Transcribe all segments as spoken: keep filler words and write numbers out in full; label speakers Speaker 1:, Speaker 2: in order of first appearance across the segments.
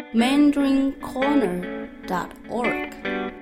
Speaker 1: mandarin corner dot org。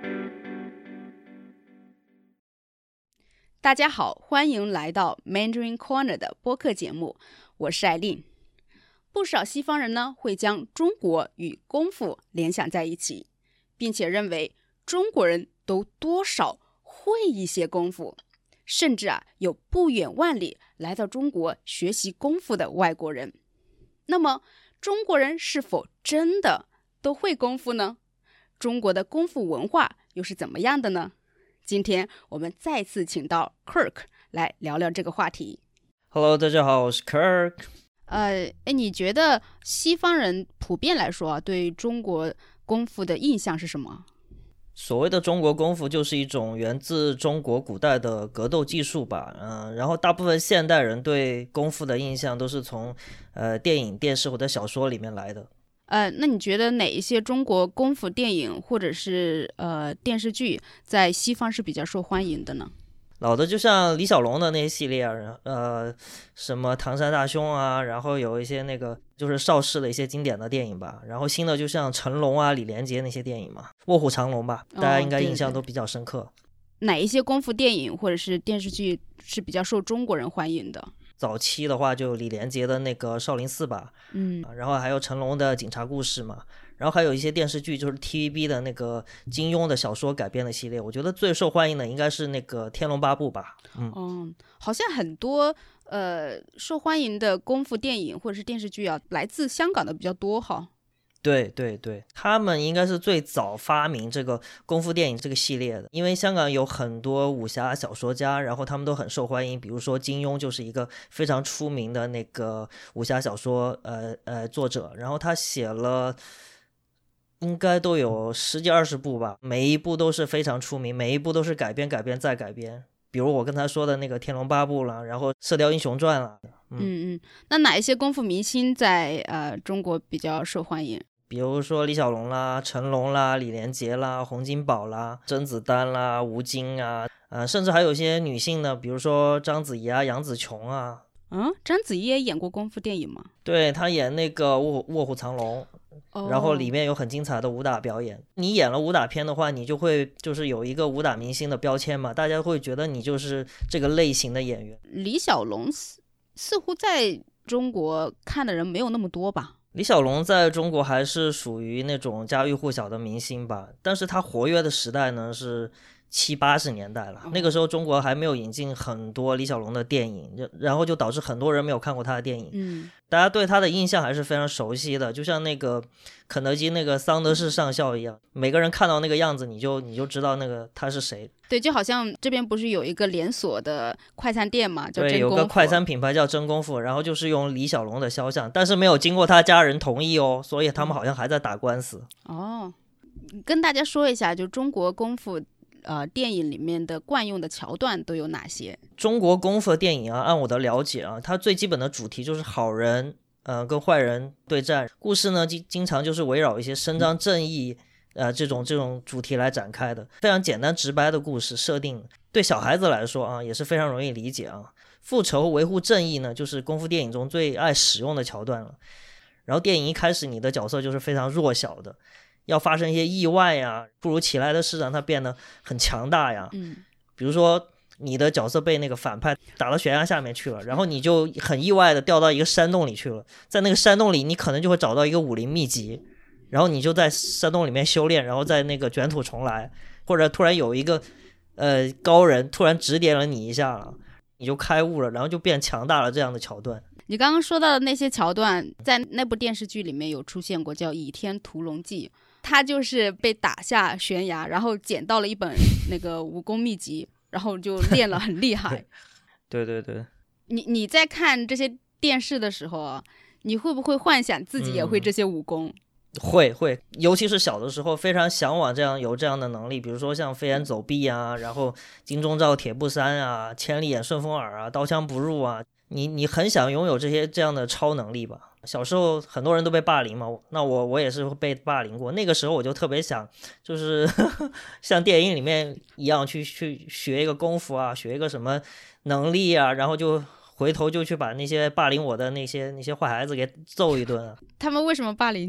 Speaker 2: 大家好，欢迎来到 Mandarin Corner 的播客节目，我是艾琳。不少西方人呢会将中国与功夫联想在一起，并且认为中国人都多少会一些功夫，甚至啊有不远万里来到中国学习功夫的外国人。那么中国人是否真的都会功夫呢？中国的功夫文化又是怎么样的呢？今天我们再次请到 Kirk 来聊聊这个话题。
Speaker 3: Hello， 大家好，我是 Kirk。
Speaker 2: 呃，你觉得西方人普遍来说啊，对中国功夫的印象是什么？
Speaker 3: 所谓的中国功夫就是一种源自中国古代的格斗技术吧，嗯，然后大部分现代人对功夫的印象都是从呃电影、电视或者小说里面来的。
Speaker 2: 呃，那你觉得哪一些中国功夫电影或者是呃电视剧在西方是比较受欢迎的呢？
Speaker 3: 老的就像李小龙的那些系列啊，呃，什么唐山大兄啊，然后有一些那个就是邵氏的一些经典的电影吧，然后新的就像成龙啊、李连杰那些电影嘛，卧虎藏龙吧，大家应该印象都比较深刻。
Speaker 2: 哦，对对，哪一些功夫电影或者是电视剧是比较受中国人欢迎的？
Speaker 3: 早期的话就李连杰的那个少林寺吧，
Speaker 2: 嗯，
Speaker 3: 然后还有成龙的警察故事嘛，然后还有一些电视剧就是 T V B 的那个金庸的小说改编的系列，我觉得最受欢迎的应该是那个天龙八部吧。嗯，
Speaker 2: 哦，好像很多呃受欢迎的功夫电影或者是电视剧啊，来自香港的比较多哈。
Speaker 3: 对对对，他们应该是最早发明这个功夫电影这个系列的，因为香港有很多武侠小说家，然后他们都很受欢迎，比如说金庸就是一个非常出名的那个武侠小说呃呃作者，然后他写了应该都有十几二十部吧，每一部都是非常出名，每一部都是改编改编再改编，比如我刚才说的那个天龙八部了，然后射雕英雄传了。
Speaker 2: 嗯嗯，那哪一些功夫明星在呃中国比较受欢迎？
Speaker 3: 比如说李小龙啦、成龙啦、李连杰啦、洪金宝啦、甄子丹啦、吴京啊，呃，甚至还有一些女性呢，比如说章子怡啊、杨紫琼啊。
Speaker 2: 嗯，章子怡也演过功夫电影吗？
Speaker 3: 对，她演那个卧卧虎藏龙，
Speaker 2: 哦，
Speaker 3: 然后里面有很精彩的武打表演。你演了武打片的话，你就会就是有一个武打明星的标签嘛，大家会觉得你就是这个类型的演员。
Speaker 2: 李小龙似似乎在中国看的人没有那么多吧？
Speaker 3: 李小龙在中国还是属于那种家喻户晓的明星吧，但是他活跃的时代呢是七八十年代了，那个时候中国还没有引进很多李小龙的电影，然后就导致很多人没有看过他的电影。
Speaker 2: 嗯，
Speaker 3: 大家对他的印象还是非常熟悉的，就像那个肯德基那个桑德士上校一样，每个人看到那个样子你就你就知道那个他是谁。
Speaker 2: 对，就好像这边不是有一个连锁的快餐店嘛，叫真功夫。
Speaker 3: 对，有个快餐品牌叫真功夫，然后就是用李小龙的肖像，但是没有经过他家人同意哦，所以他们好像还在打官司。
Speaker 2: 哦，跟大家说一下，就中国功夫呃电影里面的惯用的桥段都有哪些？
Speaker 3: 中国功夫电影啊，按我的了解啊，它最基本的主题就是好人呃跟坏人对战，故事呢经经常就是围绕一些伸张正义呃这种这种主题来展开的，非常简单直白的故事设定，对小孩子来说啊也是非常容易理解啊。复仇维护正义呢，就是功夫电影中最爱使用的桥段了。然后电影一开始你的角色就是非常弱小的，要发生一些意外呀，突如其来的事让他变得很强大呀。
Speaker 2: 嗯，
Speaker 3: 比如说你的角色被那个反派打到悬崖下面去了，然后你就很意外的掉到一个山洞里去了，在那个山洞里你可能就会找到一个武林秘籍，然后你就在山洞里面修炼，然后在那个卷土重来，或者突然有一个呃高人突然指点了你一下了，你就开悟了，然后就变强大了，这样的桥段。
Speaker 2: 你刚刚说到的那些桥段在那部电视剧里面有出现过，叫《倚天屠龙记》，他就是被打下悬崖，然后捡到了一本那个武功秘籍，然后就练了很厉害。
Speaker 3: 对对对，
Speaker 2: 你你在看这些电视的时候啊，你会不会幻想自己也会这些武功？
Speaker 3: 嗯，会会，尤其是小的时候非常向往这样有这样的能力，比如说像飞檐走壁啊，然后金钟罩铁布衫啊，千里眼顺风耳啊，刀枪不入啊，你你很想拥有这些这样的超能力吧。小时候很多人都被霸凌嘛，那我我也是被霸凌过，那个时候我就特别想就是呵呵像电影里面一样去去学一个功夫啊，学一个什么能力啊，然后就回头就去把那些霸凌我的那些那些坏孩子给揍一顿啊。
Speaker 2: 他们为什么霸凌你啊？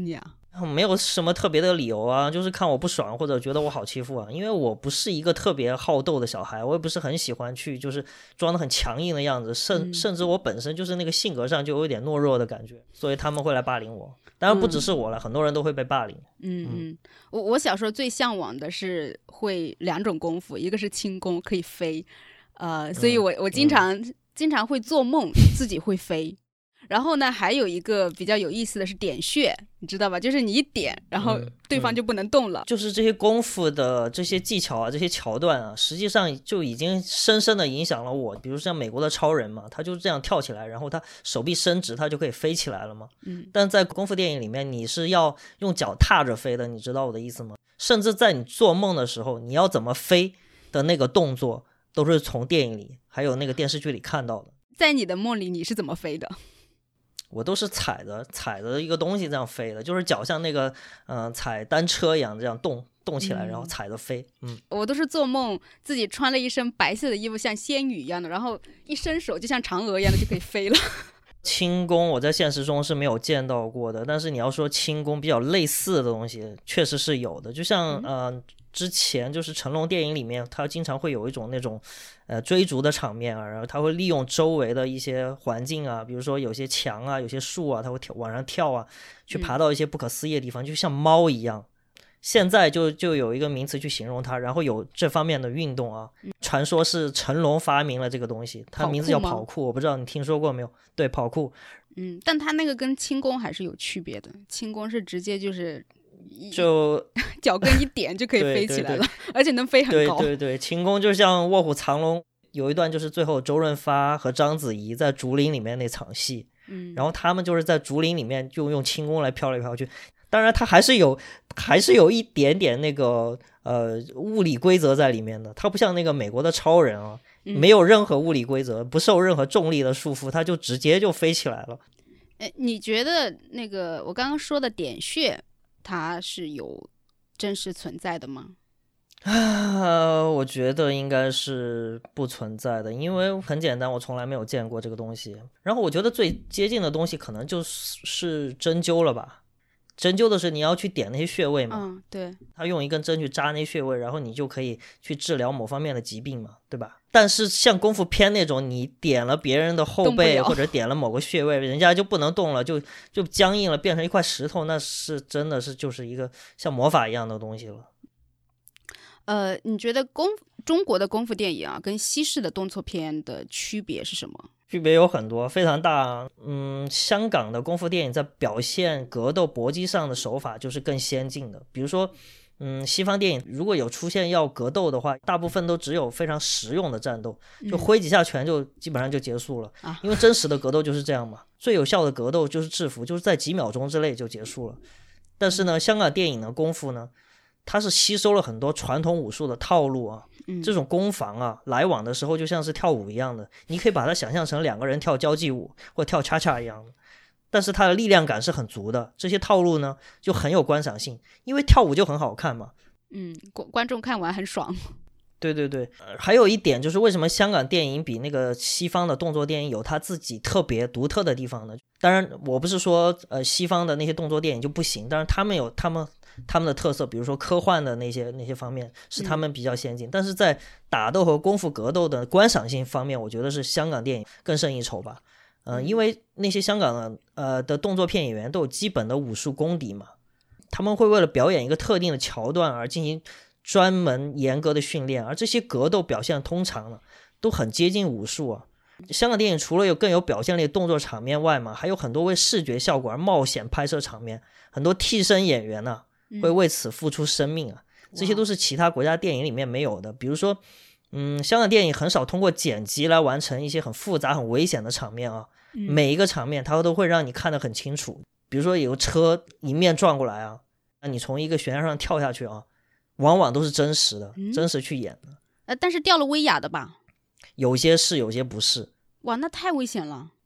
Speaker 3: 没有什么特别的理由啊，就是看我不爽或者觉得我好欺负啊。因为我不是一个特别好斗的小孩，我也不是很喜欢去就是装得很强硬的样子，甚、嗯、甚至我本身就是那个性格上就有一点懦弱的感觉，所以他们会来霸凌我。当然不只是我了、嗯、很多人都会被霸凌。
Speaker 2: 嗯嗯，我我小时候最向往的是会两种功夫，一个是轻功可以飞，呃，所以我我经常、嗯、经常会做梦自己会飞。然后呢，还有一个比较有意思的是点穴，你知道吧？就是你一点，然后对方就不能动了。
Speaker 3: 嗯嗯、就是这些功夫的这些技巧啊，这些桥段啊，实际上就已经深深的影响了我。比如像美国的超人嘛，他就这样跳起来，然后他手臂伸直，他就可以飞起来了嘛。
Speaker 2: 嗯。
Speaker 3: 但在功夫电影里面，你是要用脚踏着飞的，你知道我的意思吗？甚至在你做梦的时候，你要怎么飞的那个动作，都是从电影里还有那个电视剧里看到的。
Speaker 2: 在你的梦里，你是怎么飞的？
Speaker 3: 我都是踩着踩着一个东西这样飞的，就是脚像那个嗯、呃、踩单车一样这样动动起来，然后踩着飞。嗯，
Speaker 2: 我都是做梦自己穿了一身白色的衣服，像仙女一样的，然后一伸手就像嫦娥一样的就可以飞了。
Speaker 3: 轻功我在现实中是没有见到过的，但是你要说轻功比较类似的东西，确实是有的。就像、嗯、呃之前就是成龙电影里面，他经常会有一种那种呃追逐的场面啊，然后他会利用周围的一些环境啊，比如说有些墙啊，有些树啊，他会跳往上跳啊，去爬到一些不可思议的地方，嗯、就像猫一样。现在就就有一个名词去形容它，然后有这方面的运动啊，嗯、传说是成龙发明了这个东西，它名字叫跑酷，我不知道你听说过没有？对，跑酷。
Speaker 2: 嗯，但它那个跟轻功还是有区别的，轻功是直接就是
Speaker 3: 就
Speaker 2: 脚跟一点就可以飞起来了，对对对，而且能飞很高。
Speaker 3: 对对对，轻功就像卧虎藏龙，有一段就是最后周润发和章子怡在竹林里面那场戏，
Speaker 2: 嗯，
Speaker 3: 然后他们就是在竹林里面就用轻功来飘来飘去。当然，它还是有，还是有一点点那个呃物理规则在里面的。它不像那个美国的超人啊，
Speaker 2: 嗯、
Speaker 3: 没有任何物理规则，不受任何重力的束缚，它就直接就飞起来了。
Speaker 2: 哎，你觉得那个我刚刚说的点穴，它是有真实存在的吗？
Speaker 3: 啊，我觉得应该是不存在的，因为很简单，我从来没有见过这个东西。然后我觉得最接近的东西可能就是针灸了吧。针灸的是你要去点那些穴位嘛，
Speaker 2: 嗯，对，
Speaker 3: 他用一根针去扎那些穴位，然后你就可以去治疗某方面的疾病嘛，对吧？但是像功夫片那种，你点了别人的后背或者点了某个穴位，人家就不能动了，就就僵硬了，变成一块石头，那是真的是就是一个像魔法一样的东西了。
Speaker 2: 呃，你觉得功中国的功夫电影啊，跟西式的动作片的区别是什么？
Speaker 3: 区别有很多，非常大。嗯，香港的功夫电影在表现格斗搏击上的手法就是更先进的。比如说，嗯，西方电影如果有出现要格斗的话，大部分都只有非常实用的战斗，就挥几下拳就基本上就结束了。
Speaker 2: 嗯、
Speaker 3: 因为真实的格斗就是这样嘛，最有效的格斗就是制服，就是在几秒钟之内就结束了。但是呢，香港电影的功夫呢，它是吸收了很多传统武术的套路啊，
Speaker 2: 嗯、
Speaker 3: 这种攻防啊，来往的时候就像是跳舞一样的，你可以把它想象成两个人跳交际舞或跳恰恰一样的，但是它的力量感是很足的。这些套路呢就很有观赏性，因为跳舞就很好看嘛。
Speaker 2: 嗯，观众看完很爽。
Speaker 3: 对对对、呃，还有一点就是为什么香港电影比那个西方的动作电影有它自己特别独特的地方呢？当然我不是说呃西方的那些动作电影就不行，但是他们有他们他们的特色，比如说科幻的那些那些方面是他们比较先进、嗯、但是在打斗和功夫格斗的观赏性方面，我觉得是香港电影更胜一筹吧。嗯、呃，因为那些香港的呃的动作片演员都有基本的武术功底嘛，他们会为了表演一个特定的桥段而进行专门严格的训练，而这些格斗表现通常呢都很接近武术啊。香港电影除了有更有表现力动作场面外嘛，还有很多为视觉效果而冒险拍摄场面，很多替身演员呢、啊、会为此付出生命啊、嗯、这些都是其他国家电影里面没有的。比如说嗯，香港电影很少通过剪辑来完成一些很复杂很危险的场面啊、嗯、每一个场面它都会让你看得很清楚。比如说有车迎面撞过来啊，你从一个悬崖上跳下去啊，往往都是真实的、嗯、真实去演的。
Speaker 2: 呃，但是掉了威亚的吧？
Speaker 3: 有些是有些不是。
Speaker 2: 哇，那太危险了。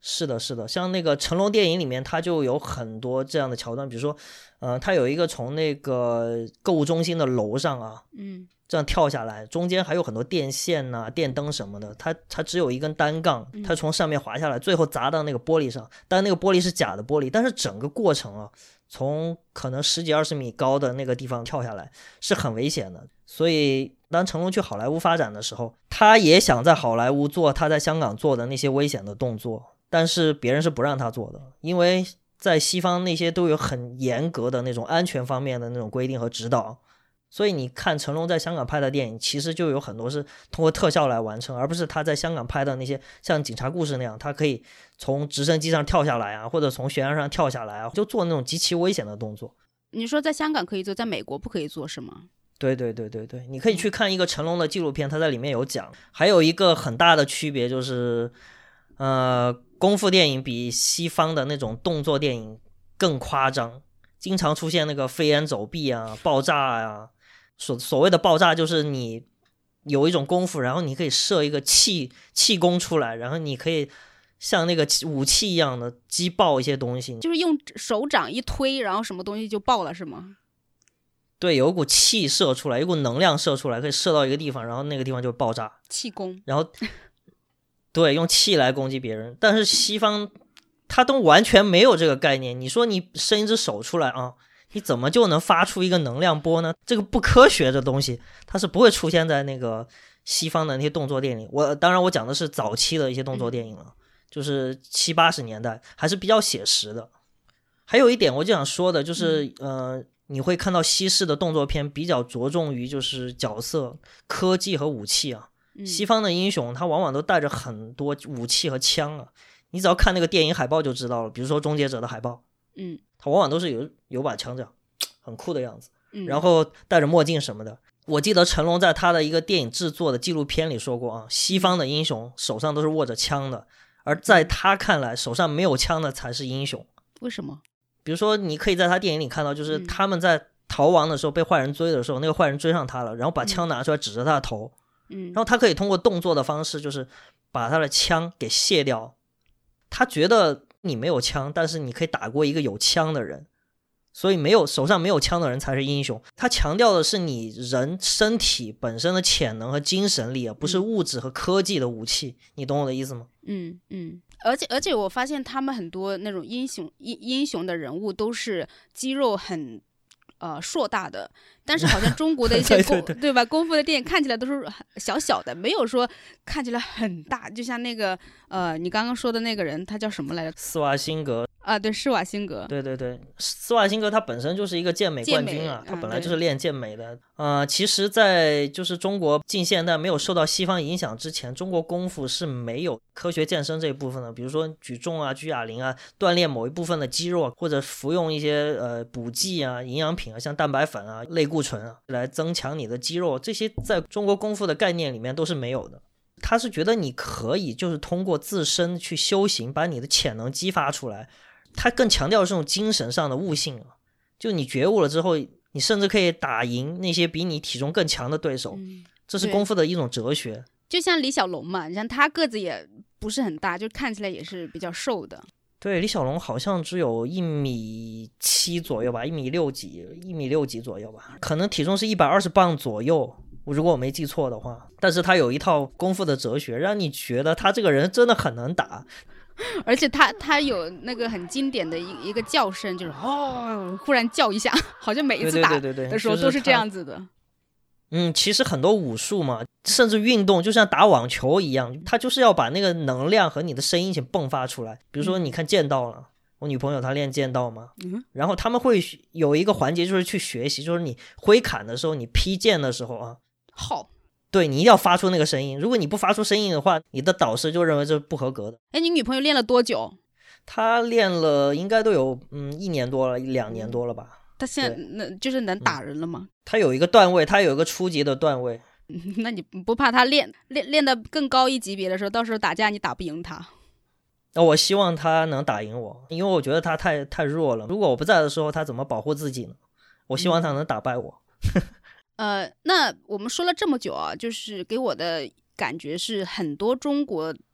Speaker 3: 是的，是的，像那个成龙电影里面，它就有很多这样的桥段，比如说，呃，它有一个从那个购物中心的楼上啊，
Speaker 2: 嗯，
Speaker 3: 这样跳下来，中间还有很多电线呐、啊、电灯什么的，它它只有一根单杠，它从上面滑下来，最后砸到那个玻璃上，但那个玻璃是假的玻璃，但是整个过程啊，从可能十几二十米高的那个地方跳下来是很危险的，所以当成龙去好莱坞发展的时候，他也想在好莱坞做他在香港做的那些危险的动作。但是别人是不让他做的，因为在西方那些都有很严格的那种安全方面的那种规定和指导，所以你看成龙在香港拍的电影其实就有很多是通过特效来完成，而不是他在香港拍的那些像警察故事那样，他可以从直升机上跳下来啊，或者从悬崖上跳下来啊，就做那种极其危险的动作。
Speaker 2: 你说在香港可以做，在美国不可以做是吗？
Speaker 3: 对对对对对，你可以去看一个成龙的纪录片，他在里面有讲。还有一个很大的区别就是呃，功夫电影比西方的那种动作电影更夸张，经常出现那个飞檐走壁啊、爆炸啊。所所谓的爆炸就是你有一种功夫，然后你可以射一个气气功出来，然后你可以像那个武器一样的击爆一些东西，
Speaker 2: 就是用手掌一推，然后什么东西就爆了是吗？
Speaker 3: 对，有一股气射出来，有一股能量射出来，可以射到一个地方，然后那个地方就爆炸。
Speaker 2: 气功。
Speaker 3: 然后对，用气来攻击别人，但是西方他都完全没有这个概念。你说你伸一只手出来啊，你怎么就能发出一个能量波呢？这个不科学的东西，它是不会出现在那个西方的那些动作电影。我当然我讲的是早期的一些动作电影了，就是七八十年代，还是比较写实的。还有一点我就想说的就是，呃，你会看到西式的动作片比较着重于就是角色、科技和武器啊。西方的英雄他往往都带着很多武器和枪啊，你只要看那个电影海报就知道了，比如说终结者的海报，
Speaker 2: 嗯，
Speaker 3: 他往往都是有有把枪这样很酷的样子，
Speaker 2: 嗯，
Speaker 3: 然后戴着墨镜什么的。我记得成龙在他的一个电影制作的纪录片里说过啊，西方的英雄手上都是握着枪的，而在他看来手上没有枪的才是英雄。
Speaker 2: 为什么？
Speaker 3: 比如说你可以在他电影里看到，就是他们在逃亡的时候被坏人追的时候，那个坏人追上他了，然后把枪拿出来指着他的头，
Speaker 2: 嗯，
Speaker 3: 然后他可以通过动作的方式就是把他的枪给卸掉。他觉得你没有枪，但是你可以打过一个有枪的人，所以没有手上没有枪的人才是英雄。他强调的是你人身体本身的潜能和精神力啊，不是物质和科技的武器。你懂我的意思吗？
Speaker 2: 嗯嗯，而且而且我发现他们很多那种英雄英英雄的人物都是肌肉很呃硕大的，但是好像中国的一些功对, 对, 对吧功夫的电影看起来都是小小的，没有说看起来很大。就像那个呃你刚刚说的那个人，他叫什么来着？
Speaker 3: 施瓦辛格
Speaker 2: 啊，对，施瓦辛格。
Speaker 3: 对对对，施瓦辛格他本身就是一个健美冠军啊，他本来就是练健美的。嗯、呃，其实在就是中国近现代没有受到西方影响之前，中国功夫是没有科学健身这一部分的，比如说举重啊、举哑铃啊，锻炼某一部分的肌肉，或者服用一些呃补剂啊、营养品啊，像蛋白粉啊、类固醇啊，来增强你的肌肉，这些在中国功夫的概念里面都是没有的。他是觉得你可以就是通过自身去修行，把你的潜能激发出来。他更强调这种精神上的悟性啊，就你觉悟了之后，你甚至可以打赢那些比你体重更强的对手，嗯、这是功夫的一种哲学。
Speaker 2: 就像李小龙嘛，你像他个子也不是很大，就看起来也是比较瘦的。
Speaker 3: 对，李小龙好像只有一米七左右吧，一米六几，一米六几左右吧，可能体重是一百二十磅左右，如果我没记错的话。但是他有一套功夫的哲学，让你觉得他这个人真的很能打。
Speaker 2: 而且他他有那个很经典的一一个叫声，就是哦，忽然叫一下，好像每一次打的时候都是这样子的。
Speaker 3: 对对对对对，嗯，其实很多武术嘛，甚至运动，就像打网球一样，他就是要把那个能量和你的声音一起迸发出来。比如说，你看剑道了，嗯、我女朋友她练剑道嘛，嗯，然后他们会有一个环节就是去学习，就是你挥砍的时候，你劈剑的时候啊，
Speaker 2: 好。
Speaker 3: 对，你一定要发出那个声音，如果你不发出声音的话，你的导师就认为这是不合格的。
Speaker 2: 哎，你女朋友练了多久？
Speaker 3: 她练了应该都有嗯一年多了，两年多了吧。
Speaker 2: 她现在能就是能打人了吗？
Speaker 3: 嗯、她有一个段位，她有一个初级的段位。
Speaker 2: 那你不怕她练练练得更高一级别的时候，到时候打架你打不赢她？
Speaker 3: 那我希望她能打赢我，因为我觉得她太太弱了。如果我不在的时候，她怎么保护自己呢？我希望她能打败我。嗯
Speaker 2: 呃，那我们说了这么久啊，就是给我的感觉是很多中国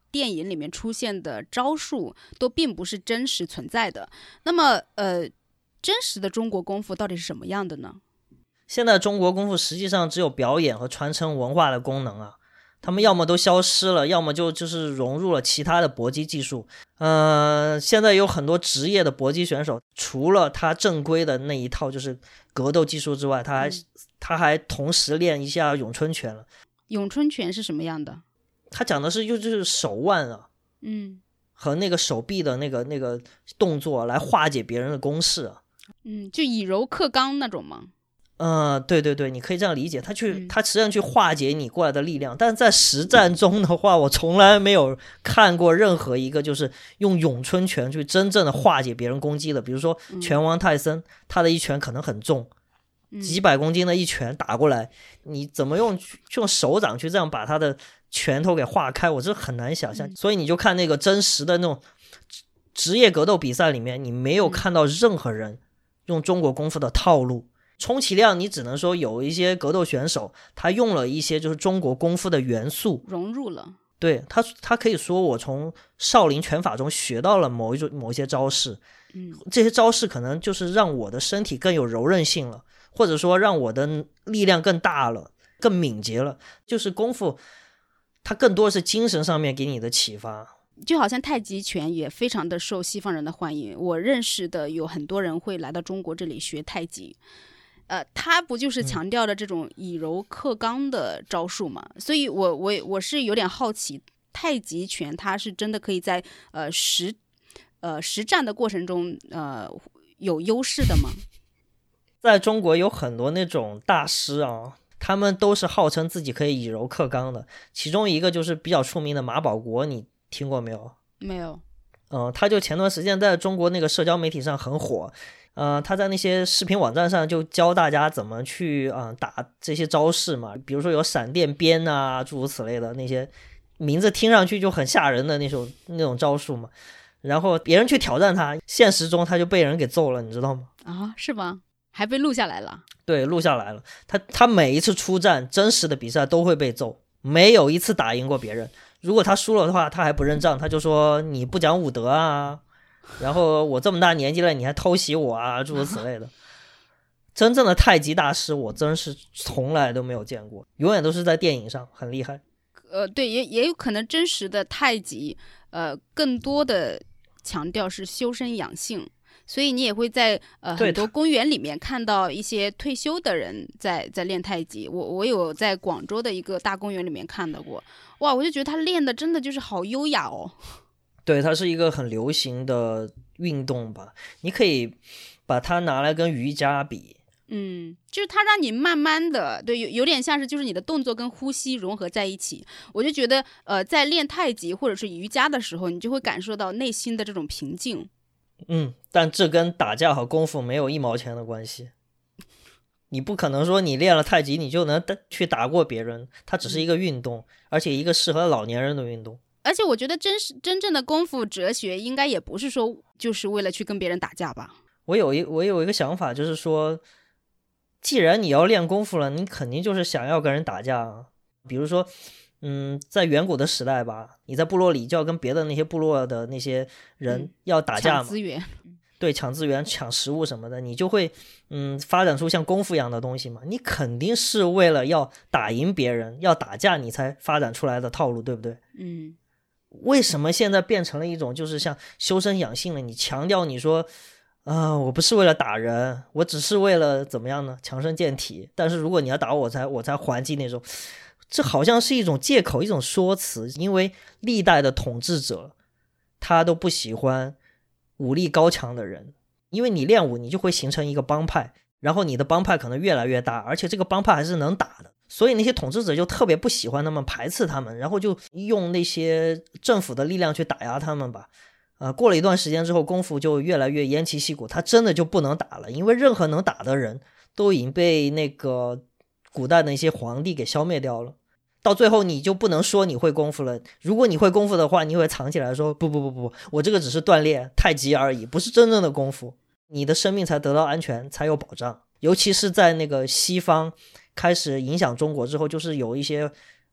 Speaker 2: 电影里面出现的招数都并不是真实存在的。那么，呃，真实的中国功夫到底是什么样的呢？
Speaker 3: 现在中国功夫实际上只有表演和传承文化的功能啊，他们要么都消失了，要么就就是融入了其他的搏击技术。呃，现在有很多职业的搏击选手，除了他正规的那一套就是格斗技术之外，他还、嗯、他还同时练一下咏春拳了。
Speaker 2: 咏春拳是什么样的？
Speaker 3: 他讲的是就是手腕啊，
Speaker 2: 嗯，
Speaker 3: 和那个手臂的那个那个动作来化解别人的攻势啊。
Speaker 2: 嗯，就以柔克刚那种吗？
Speaker 3: 呃，对对对，你可以这样理解，他去、
Speaker 2: 嗯、
Speaker 3: 他实际上去化解你过来的力量。但是在实战中的话，我从来没有看过任何一个就是用咏春拳去真正的化解别人攻击的。比如说拳王泰森，嗯、他的一拳可能很重。几百公斤的一拳打过来，你怎么用用手掌去这样把他的拳头给化开，我这很难想象。所以你就看那个真实的那种职业格斗比赛里面，你没有看到任何人用中国功夫的套路，充其量你只能说有一些格斗选手他用了一些就是中国功夫的元素
Speaker 2: 融入了。
Speaker 3: 对，他他可以说我从少林拳法中学到了某一种某一些招式，
Speaker 2: 嗯，
Speaker 3: 这些招式可能就是让我的身体更有柔韧性了，或者说让我的力量更大了，更敏捷了。就是功夫它更多是精神上面给你的启发。
Speaker 2: 就好像太极拳也非常的受西方人的欢迎，我认识的有很多人会来到中国这里学太极，呃，他不就是强调的这种以柔克刚的招数吗？嗯、所以我我我是有点好奇，太极拳它是真的可以在呃实呃实战的过程中呃有优势的吗？
Speaker 3: 在中国有很多那种大师啊，他们都是号称自己可以以柔克刚的。其中一个就是比较出名的马保国，你听过没有？
Speaker 2: 没有。
Speaker 3: 嗯、呃，他就前段时间在中国那个社交媒体上很火。呃，他在那些视频网站上就教大家怎么去啊、呃、打这些招式嘛，比如说有闪电鞭啊，诸如此类的那些名字听上去就很吓人的那种那种招数嘛。然后别人去挑战他，现实中他就被人给揍了，你知道吗？
Speaker 2: 啊，是吗？还被录下来了？
Speaker 3: 对，录下来了。他他每一次出战真实的比赛都会被揍，没有一次打赢过别人。如果他输了的话，他还不认账，他就说你不讲武德啊，然后我这么大年纪了你还偷袭我啊，诸如此类的。真正的太极大师我真是从来都没有见过，永远都是在电影上，很厉害。
Speaker 2: 呃，对，也也有可能真实的太极呃更多的强调是修身养性，所以你也会在呃很多公园里面看到一些退休的人在在练太极。我我有在广州的一个大公园里面看到过，哇，我就觉得他练的真的就是好优雅哦。
Speaker 3: 对，它是一个很流行的运动吧，你可以把它拿来跟瑜伽比。
Speaker 2: 嗯，就是它让你慢慢的，对，有有点像是就是你的动作跟呼吸融合在一起。我就觉得，呃，在练太极或者是瑜伽的时候，你就会感受到内心的这种平静。
Speaker 3: 嗯，但这跟打架和功夫没有一毛钱的关系。你不可能说你练了太极你就能去打过别人，它只是一个运动，而且一个适合老年人的运动。
Speaker 2: 而且我觉得真是真正的功夫哲学应该也不是说就是为了去跟别人打架吧。
Speaker 3: 我有一我有一个想法，就是说既然你要练功夫了，你肯定就是想要跟人打架啊。比如说嗯，在远古的时代吧，你在部落里就要跟别的那些部落的那些人要打架嘛，
Speaker 2: 抢资源。
Speaker 3: 对，抢资源抢食物什么的，你就会嗯发展出像功夫一样的东西嘛。你肯定是为了要打赢别人要打架你才发展出来的套路，对不对？
Speaker 2: 嗯，
Speaker 3: 为什么现在变成了一种就是像修身养性了？你强调你说啊、呃，我不是为了打人，我只是为了怎么样呢？强身健体。但是如果你要打我才我才还击那种，这好像是一种借口，一种说辞。因为历代的统治者他都不喜欢武力高强的人，因为你练武你就会形成一个帮派，然后你的帮派可能越来越大，而且这个帮派还是能打的，所以那些统治者就特别不喜欢他们，排斥他们，然后就用那些政府的力量去打压他们吧。呃，过了一段时间之后，功夫就越来越偃旗息鼓，他真的就不能打了，因为任何能打的人都已经被那个古代的一些皇帝给消灭掉了。到最后你就不能说你会功夫了，如果你会功夫的话，你会藏起来说不不不不，我这个只是锻炼太极而已，不是真正的功夫，你的生命才得到安全，才有保障。尤其是在那个西方开始影响中国之后，就是有一些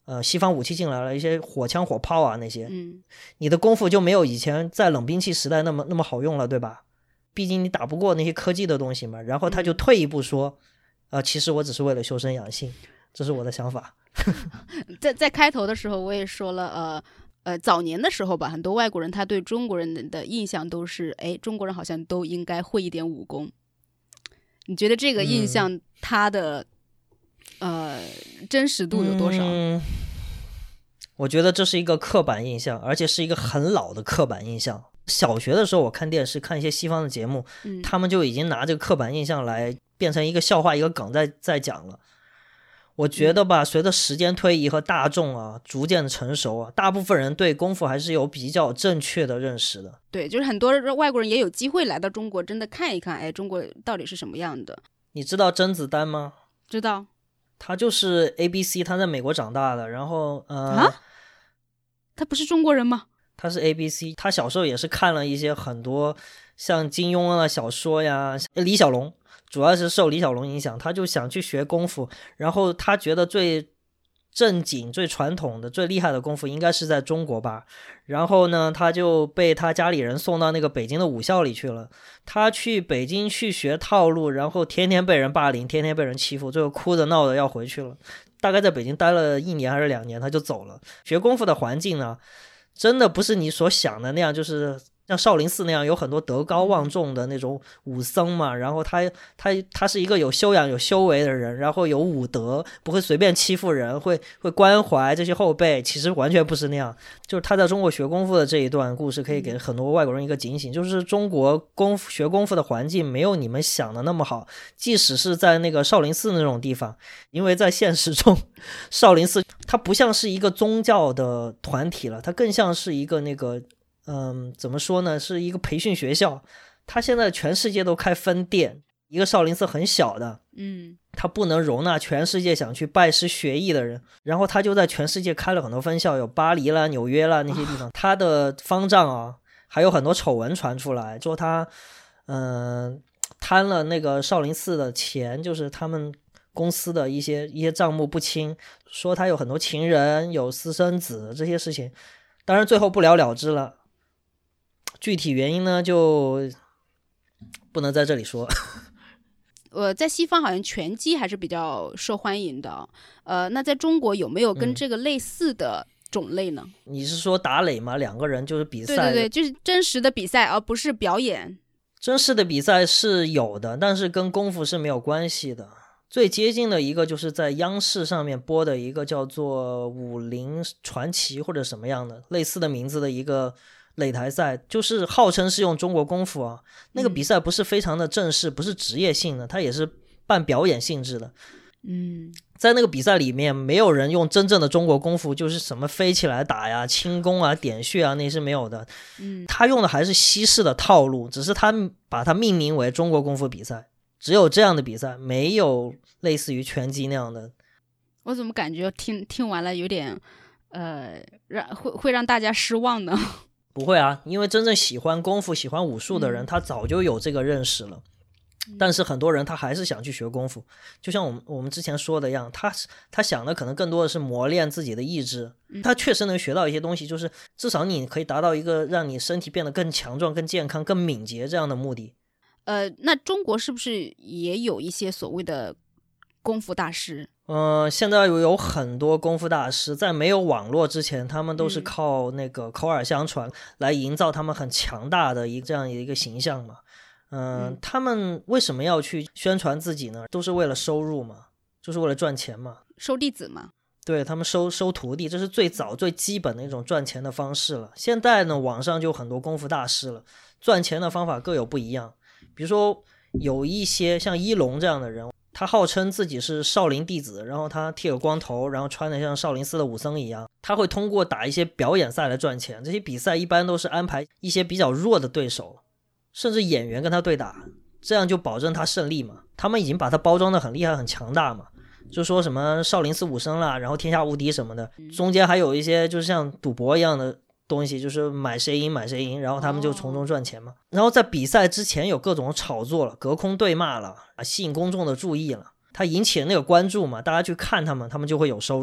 Speaker 3: 呃西方武器进来了，一些火枪火炮啊那些，
Speaker 2: 嗯，
Speaker 3: 你的功夫就没有以前在冷兵器时代那么那么好用了，对吧？毕竟你打不过那些科技的东西嘛。然后他就退一步说，呃，其实我只是为了修身养性，这是我的想法。
Speaker 2: 在在开头的时候我也说了，呃呃，早年的时候吧，很多外国人他对中国人的印象都是，哎，中国人好像都应该会一点武功。你觉得这个印象它的、嗯、呃真实度有多少？
Speaker 3: 嗯，我觉得这是一个刻板印象，而且是一个很老的刻板印象。小学的时候我看电视看一些西方的节目、嗯、他们就已经拿这个刻板印象来变成一个笑话一个梗在在讲了。我觉得吧，随着时间推移和大众啊逐渐的成熟啊，大部分人对功夫还是有比较正确的认识的。
Speaker 2: 对，就是很多外国人也有机会来到中国，真的看一看，哎，中国到底是什么样的。
Speaker 3: 你知道甄子丹吗？
Speaker 2: 知道。
Speaker 3: 他就是 A B C， 他在美国长大的，然后呃，
Speaker 2: 啊，他不是中国人吗？
Speaker 3: 他是 A B C， 他小时候也是看了一些很多像金庸啊小说呀，李小龙。主要是受李小龙影响，他就想去学功夫，然后他觉得最正经最传统的最厉害的功夫应该是在中国吧。然后呢他就被他家里人送到那个北京的武校里去了。他去北京去学套路，然后天天被人霸凌，天天被人欺负，最后哭着闹着要回去了。大概在北京待了一年还是两年他就走了。学功夫的环境呢真的不是你所想的那样，就是像少林寺那样有很多德高望重的那种武僧嘛，然后他他他是一个有修养有修为的人，然后有武德，不会随便欺负人，会会关怀这些后辈，其实完全不是那样。就是他在中国学功夫的这一段故事可以给很多外国人一个警醒，就是中国功夫学功夫的环境没有你们想的那么好。即使是在那个少林寺那种地方，因为在现实中少林寺它不像是一个宗教的团体了，它更像是一个那个嗯，怎么说呢？是一个培训学校。他现在全世界都开分店，一个少林寺很小的，
Speaker 2: 嗯，
Speaker 3: 他不能容纳全世界想去拜师学艺的人，然后他就在全世界开了很多分校，有巴黎啦、纽约啦那些地方。他的方丈啊，还有很多丑闻传出来，说他嗯、呃、贪了那个少林寺的钱，就是他们公司的一些一些账目不清，说他有很多情人，有私生子这些事情，当然最后不了了之了。具体原因呢就不能在这里说。
Speaker 2: 呃，在西方好像拳击还是比较受欢迎的，呃，那在中国有没有跟这个类似的种类呢？
Speaker 3: 嗯、你是说打垒吗？两个人就是比赛？
Speaker 2: 对对对，就是真实的比赛，而不是表演。
Speaker 3: 真实的比赛是有的，但是跟功夫是没有关系的。最接近的一个就是在央视上面播的一个叫做武林传奇或者什么样的类似的名字的一个擂台赛，就是号称是用中国功夫啊，那个比赛不是非常的正式，不是职业性的，它也是半表演性质的。
Speaker 2: 嗯，
Speaker 3: 在那个比赛里面没有人用真正的中国功夫，就是什么飞起来打呀、轻功啊、点穴啊，那是没有的。
Speaker 2: 嗯，
Speaker 3: 他用的还是西式的套路，只是他把它命名为中国功夫比赛，只有这样的比赛，没有类似于拳击那样的。
Speaker 2: 我怎么感觉听听完了有点呃让会会让大家失望呢？
Speaker 3: 不会啊，因为真正喜欢功夫喜欢武术的人、嗯、他早就有这个认识了，但是很多人他还是想去学功夫，就像我们我们之前说的一样，他他想的可能更多的是磨练自己的意志，他确实能学到一些东西，就是至少你可以达到一个让你身体变得更强壮更健康更敏捷这样的目的。
Speaker 2: 呃，那中国是不是也有一些所谓的功夫大师？
Speaker 3: 呃，现在有很多功夫大师，在没有网络之前，他们都是靠那个口耳相传来营造他们很强大的一这样一个形象嘛。呃、嗯，他们为什么要去宣传自己呢？都是为了收入嘛，就是为了赚钱嘛，
Speaker 2: 收弟子嘛。
Speaker 3: 对，他们收收徒弟，这是最早最基本的一种赚钱的方式了。现在呢，网上就有很多功夫大师了，赚钱的方法各有不一样。比如说有一些像一龙这样的人，他号称自己是少林弟子，然后他剃了光头，然后穿得像少林寺的武僧一样，他会通过打一些表演赛来赚钱。这些比赛一般都是安排一些比较弱的对手，甚至演员跟他对打，这样就保证他胜利嘛。他们已经把他包装得很厉害很强大嘛，就说什么少林寺武僧啦，然后天下无敌什么的，中间还有一些就是像赌博一样的东西，就是买谁赢买谁赢，然后他们就从中赚钱嘛。然后在比赛之前有各种炒作了，隔空对骂了，吸引公众的注意了，他引起了那个关注嘛，大家去看他们，他们就会有收入。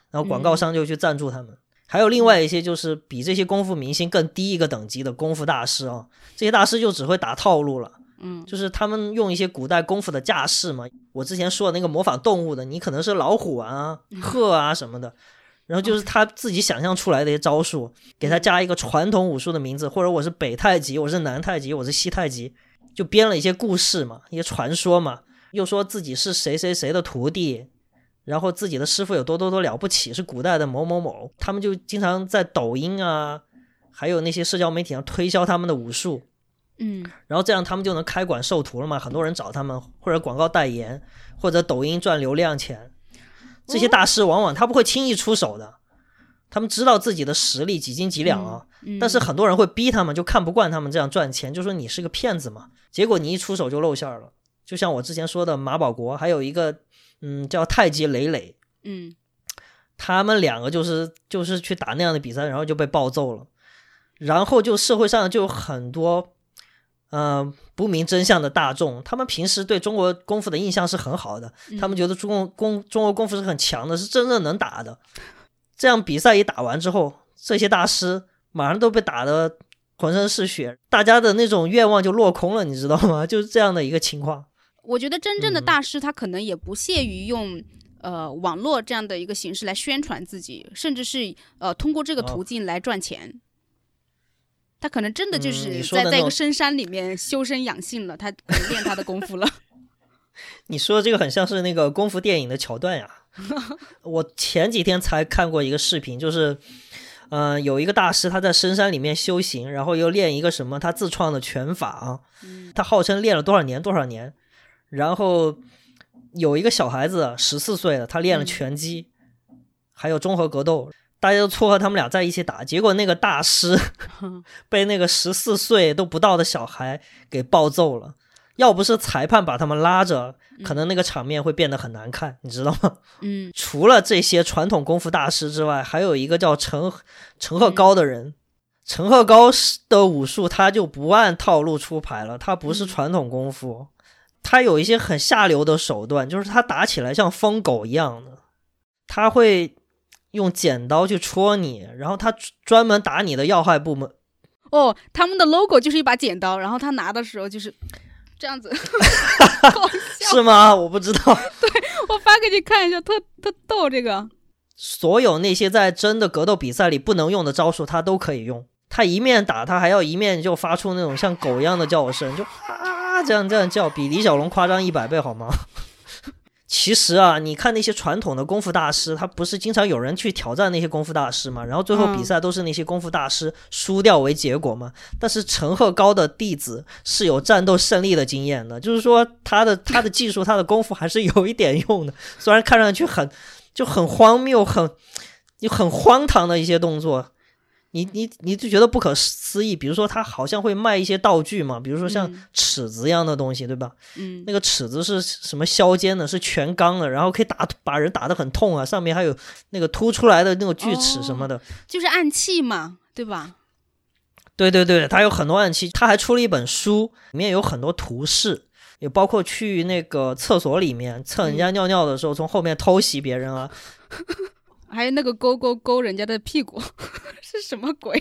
Speaker 3: 然后广告商就去赞助他们。嗯、还有另外一些就是比这些功夫明星更低一个等级的功夫大师啊，这些大师就只会打套路了。
Speaker 2: 嗯，
Speaker 3: 就是他们用一些古代功夫的架势嘛，我之前说的那个模仿动物的，你可能是老虎啊、鹤啊什么的，然后就是他自己想象出来的一些招数，给他加一个传统武术的名字，或者我是北太极，我是南太极，我是西太极，就编了一些故事嘛，一些传说嘛，又说自己是谁谁谁的徒弟，然后自己的师傅有多多多了不起，是古代的某某某，他们就经常在抖音啊，还有那些社交媒体上推销他们的武术。
Speaker 2: 嗯，
Speaker 3: 然后这样他们就能开馆授徒了嘛，很多人找他们，或者广告代言，或者抖音赚流量钱。这些大师往往他不会轻易出手的，他们知道自己的实力几斤几两啊、嗯嗯、但是很多人会逼他们，就看不惯他们这样赚钱，就说你是个骗子嘛。结果你一出手就露馅了，就像我之前说的马保国，还有一个嗯叫太极磊磊，
Speaker 2: 嗯，
Speaker 3: 他们两个就是就是去打那样的比赛，然后就被暴揍了，然后就社会上就有很多呃，不明真相的大众，他们平时对中国功夫的印象是很好的，
Speaker 2: 嗯、
Speaker 3: 他们觉得中国功中国功夫是很强的，是真正能打的。这样比赛一打完之后，这些大师马上都被打得浑身是血，大家的那种愿望就落空了，你知道吗？就是这样的一个情况。
Speaker 2: 我觉得真正的大师他可能也不屑于用、嗯、呃网络这样的一个形式来宣传自己，甚至是呃通过这个途径来赚钱。哦，他可能真的就是在在一个深山里面修身养性了，他练他的功夫了。
Speaker 3: 你说的这个很像是那个功夫电影的桥段呀。我前几天才看过一个视频，就是呃有一个大师他在深山里面修行，然后又练一个什么他自创的拳法啊，他号称练了多少年多少年，然后有一个小孩子十四岁了，他练了拳击、嗯、还有综合格斗，大家都撮合他们俩在一起打，结果那个大师被那个十四岁都不到的小孩给暴揍了。要不是裁判把他们拉着，可能那个场面会变得很难看、嗯、你知道吗？
Speaker 2: 嗯，
Speaker 3: 除了这些传统功夫大师之外，还有一个叫陈陈鹤高的人、嗯、陈鹤高的武术他就不按套路出牌了，他不是传统功夫、嗯、他有一些很下流的手段，就是他打起来像疯狗一样的，他会用剪刀去戳你，然后他专门打你的要害部门。
Speaker 2: 哦，他们的 logo 就是一把剪刀，然后他拿的时候就是这样子。
Speaker 3: 是吗？我不知道。
Speaker 2: 对，我发给你看一下，特特逗。这个
Speaker 3: 所有那些在真的格斗比赛里不能用的招数他都可以用，他一面打他还要一面就发出那种像狗一样的叫声，就啊这样这样叫，比李小龙夸张一百倍好吗？其实啊，你看那些传统的功夫大师，他不是经常有人去挑战那些功夫大师嘛，然后最后比赛都是那些功夫大师输掉为结果嘛、嗯、但是陈鹤高的弟子是有战斗胜利的经验的，就是说他的他的技术他的功夫还是有一点用的，虽然看上去很就很荒谬很就很荒唐的一些动作，你你你就觉得不可思议。比如说他好像会卖一些道具嘛，比如说像尺子一样的东西、嗯、对吧？
Speaker 2: 嗯，
Speaker 3: 那个尺子是什么削尖的，是全钢的，然后可以打把人打得很痛啊，上面还有那个凸出来的那种锯齿什么的、哦、
Speaker 2: 就是暗器嘛，对吧？
Speaker 3: 对对对，他有很多暗器，他还出了一本书，里面有很多图示，也包括去那个厕所里面蹭人家尿尿的时候、嗯、从后面偷袭别人啊。
Speaker 2: 还有那个勾勾勾人家的屁股是什么鬼？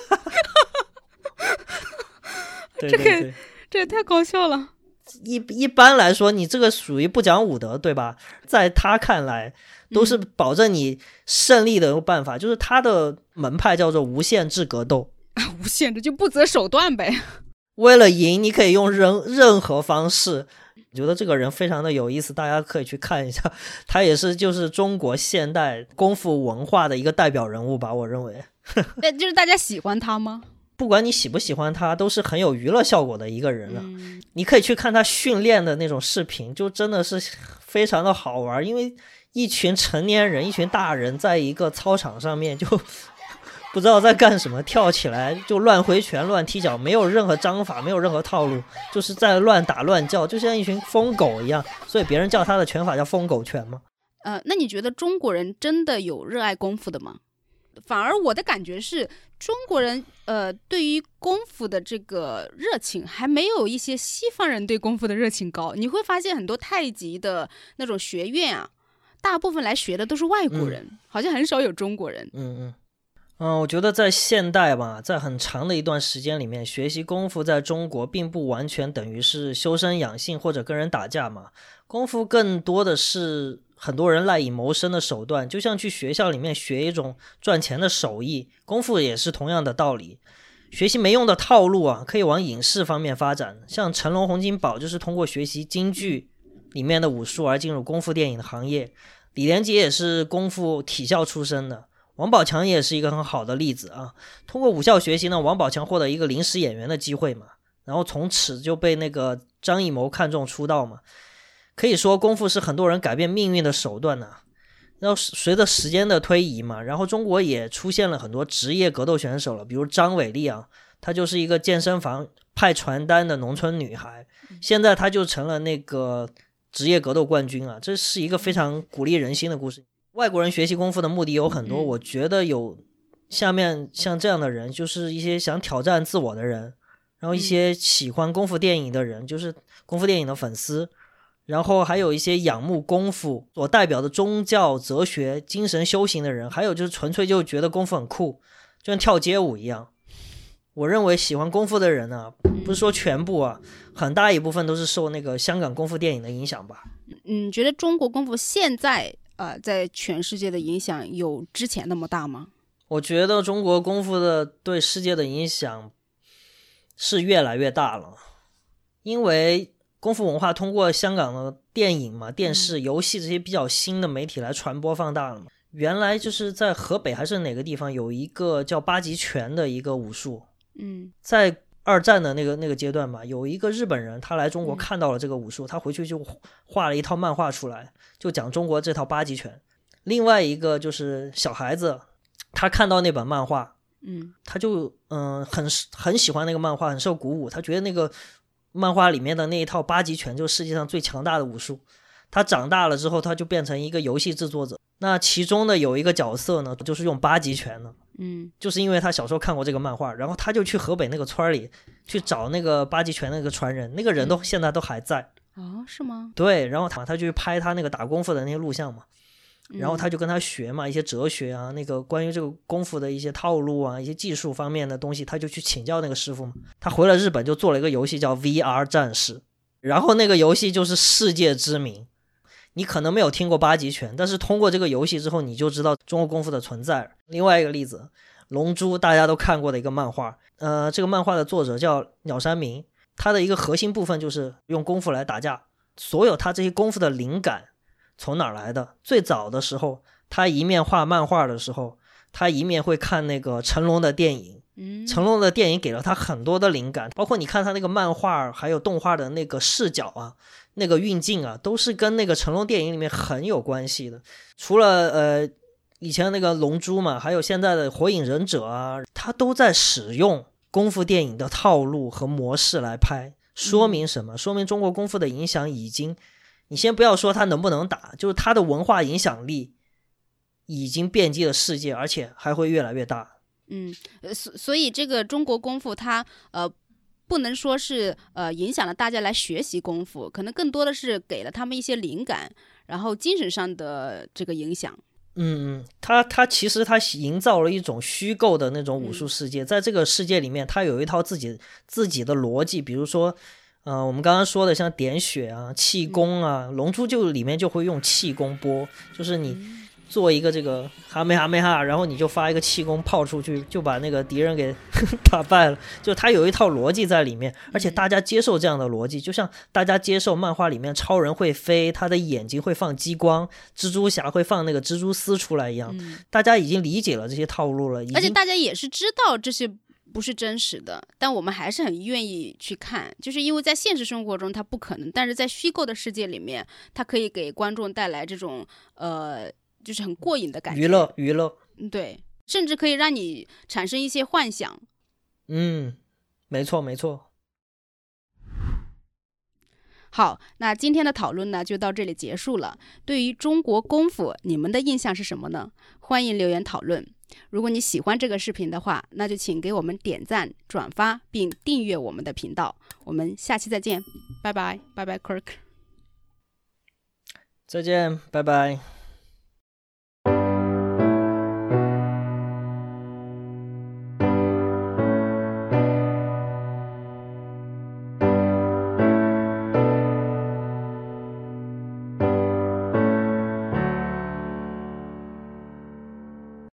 Speaker 3: 对对对，
Speaker 2: 这个这也太搞笑了。
Speaker 3: 一一般来说你这个属于不讲武德，对吧？在他看来都是保证你胜利的办法、嗯、就是他的门派叫做无限制格斗。
Speaker 2: 无限制就不择手段呗，
Speaker 3: 为了赢你可以用任任何方式。我觉得这个人非常的有意思，大家可以去看一下，他也是就是中国现代功夫文化的一个代表人物吧，我认为。
Speaker 2: 就是大家喜欢他吗？
Speaker 3: 不管你喜不喜欢他，都是很有娱乐效果的一个人了、
Speaker 2: 嗯、
Speaker 3: 你可以去看他训练的那种视频，就真的是非常的好玩，因为一群成年人一群大人在一个操场上面就不知道在干什么，跳起来就乱挥拳乱踢脚，没有任何章法，没有任何套路，就是在乱打乱叫，就像一群疯狗一样，所以别人叫他的拳法叫疯狗拳嘛。
Speaker 2: 呃，那你觉得中国人真的有热爱功夫的吗？反而我的感觉是中国人呃对于功夫的这个热情还没有一些西方人对功夫的热情高。你会发现很多太极的那种学院啊， 大部分来学的都是外国人，嗯、好像很少有中国人。
Speaker 3: 嗯嗯嗯，我觉得在现代吧，在很长的一段时间里面，学习功夫在中国并不完全等于是修身养性或者跟人打架嘛。功夫更多的是很多人赖以谋生的手段，就像去学校里面学一种赚钱的手艺，功夫也是同样的道理。学习没用的套路啊，可以往影视方面发展，像成龙、洪金宝就是通过学习京剧里面的武术而进入功夫电影的行业，李连杰也是功夫体校出身的。王宝强也是一个很好的例子啊，通过武校学习呢，王宝强获得一个临时演员的机会嘛，然后从此就被那个张艺谋看中出道嘛。可以说功夫是很多人改变命运的手段呢、啊。然后随着时间的推移嘛，然后中国也出现了很多职业格斗选手了，比如张伟丽啊，她就是一个健身房派传单的农村女孩，现在她就成了那个职业格斗冠军啊，这是一个非常鼓励人心的故事。外国人学习功夫的目的有很多，我觉得有下面像这样的人，就是一些想挑战自我的人，然后一些喜欢功夫电影的人，就是功夫电影的粉丝，然后还有一些仰慕功夫所代表的宗教、哲学、精神修行的人，还有就是纯粹就觉得功夫很酷，就像跳街舞一样。我认为喜欢功夫的人呢、啊，不是说全部啊，很大一部分都是受那个香港功夫电影的影响吧。
Speaker 2: 嗯，觉得中国功夫现在呃，在全世界的影响有之前那么大吗？
Speaker 3: 我觉得中国功夫的对世界的影响是越来越大了，因为功夫文化通过香港的电影嘛、电视、游戏这些比较新的媒体来传播放大了嘛。原来就是在河北还是哪个地方有一个叫八极拳的一个武术，
Speaker 2: 嗯，
Speaker 3: 在二战的那个那个阶段吧，有一个日本人他来中国看到了这个武术、嗯、他回去就画了一套漫画出来，就讲中国这套八极拳。另外一个就是小孩子，他看到那本漫画，
Speaker 2: 嗯，
Speaker 3: 他就嗯、呃、很很喜欢那个漫画，很受鼓舞，他觉得那个漫画里面的那一套八极拳就是世界上最强大的武术。他长大了之后，他就变成一个游戏制作者。那其中的有一个角色呢，就是用八极拳的，
Speaker 2: 嗯，
Speaker 3: 就是因为他小时候看过这个漫画，然后他就去河北那个村里去找那个八极拳那个传人，那个人都、嗯、现在都还在。
Speaker 2: 哦，是吗？
Speaker 3: 对，然后他他就去拍他那个打功夫的那些录像嘛，然后他就跟他学嘛，一些哲学啊，那个关于这个功夫的一些套路啊，一些技术方面的东西，他就去请教那个师傅嘛。他回了日本就做了一个游戏叫 V R 战士，然后那个游戏就是世界知名。你可能没有听过八极拳，但是通过这个游戏之后你就知道中国功夫的存在。另外一个例子，龙珠大家都看过的一个漫画，呃，这个漫画的作者叫鸟山明，他的一个核心部分就是用功夫来打架。所有他这些功夫的灵感从哪儿来的？最早的时候他一面画漫画的时候，他一面会看那个成龙的电影，
Speaker 2: 嗯，
Speaker 3: 成龙的电影给了他很多的灵感，包括你看他那个漫画还有动画的那个视角啊，那个运镜啊，都是跟那个成龙电影里面很有关系的。除了呃以前那个龙珠嘛，还有现在的火影忍者啊，他都在使用功夫电影的套路和模式来拍。说明什么？嗯、说明中国功夫的影响已经，你先不要说他能不能打，就是他的文化影响力已经遍及了世界，而且还会越来越大。
Speaker 2: 嗯，所所以这个中国功夫它呃不能说是呃影响了大家来学习功夫，可能更多的是给了他们一些灵感，然后精神上的这个影响。
Speaker 3: 嗯，他他其实他营造了一种虚构的那种武术世界、嗯、在这个世界里面他有一套自己自己的逻辑，比如说呃，我们刚刚说的像点血啊、气功啊、嗯、龙珠就里面就会用气功波，就是你做一个这个哈梅哈梅哈，然后你就发一个气功炮出去，就把那个敌人给打败了。就他有一套逻辑在里面，而且大家接受这样的逻辑，就像大家接受漫画里面超人会飞，他的眼睛会放激光，蜘蛛侠会放那个蜘蛛丝出来一样、嗯、大家已经理解了这些套路了，
Speaker 2: 而且大家也是知道这些不是真实的，但我们还是很愿意去看，就是因为在现实生活中它不可能，但是在虚构的世界里面它可以给观众带来这种呃就是很过瘾的感觉，
Speaker 3: 娱乐娱乐，
Speaker 2: 对，甚至可以让你产生一些幻想。
Speaker 3: 嗯，没错没错。
Speaker 2: 好，那今天的讨论呢就到这里结束了。对于中国功夫，你们的印象是什么呢？欢迎留言讨论。如果你喜欢这个视频的话，那就请给我们点赞、转发并订阅我们的频道。我们下期再见，拜拜，拜拜 Kirk。
Speaker 3: 再见，拜拜。